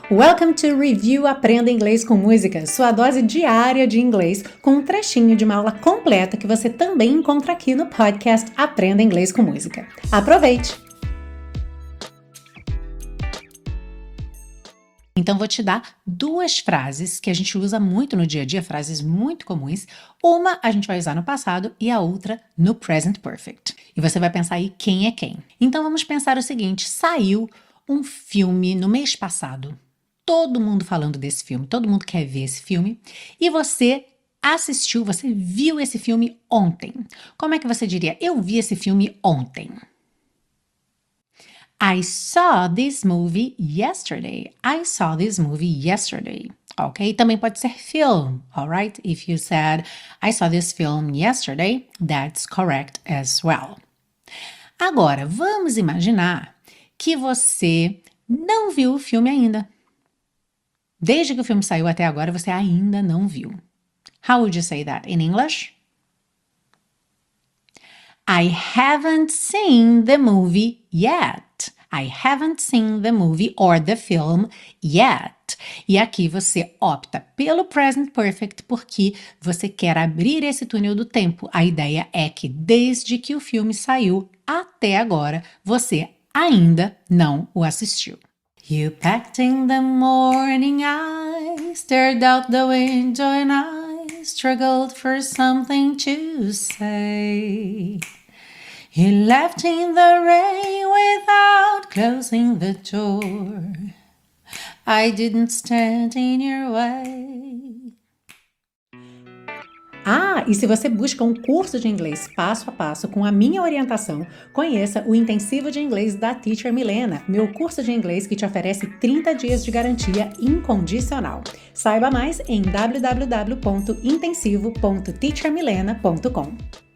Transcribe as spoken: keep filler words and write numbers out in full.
Welcome to Review Aprenda Inglês com Música, sua dose diária de inglês, com um trechinho de uma aula completa que você também encontra aqui no podcast Aprenda Inglês com Música. Aproveite! Então, vou te dar duas frases que a gente usa muito no dia a dia, frases muito comuns. Uma a gente vai usar no passado e a outra no present perfect. E você vai pensar aí quem é quem. Então, vamos pensar o seguinte, saiu um filme no mês passado. Todo mundo falando desse filme, todo mundo quer ver esse filme. E você assistiu, você viu esse filme ontem. Como é que você diria? Eu vi esse filme ontem. I saw this movie yesterday. I saw this movie yesterday. Ok? Também pode ser film, alright? If you said, I saw this film yesterday, that's correct as well. Agora, vamos imaginar que você não viu o filme ainda. Desde que o filme saiu até agora, você ainda não viu. How would you say that in English? I haven't seen the movie yet. I haven't seen the movie or the film yet. E aqui você opta pelo present perfect porque você quer abrir esse túnel do tempo. A ideia é que desde que o filme saiu até agora, você ainda não o assistiu. You packed in the morning, I stared out the window and I struggled for something to say. You left in the rain without closing the door. I didn't stand in your way. Ah, e se você busca um curso de inglês passo a passo com a minha orientação, conheça o Intensivo de Inglês da Teacher Milena, meu curso de inglês que te oferece trinta dias de garantia incondicional. Saiba mais em w w w ponto intensivo ponto teacher milena ponto com.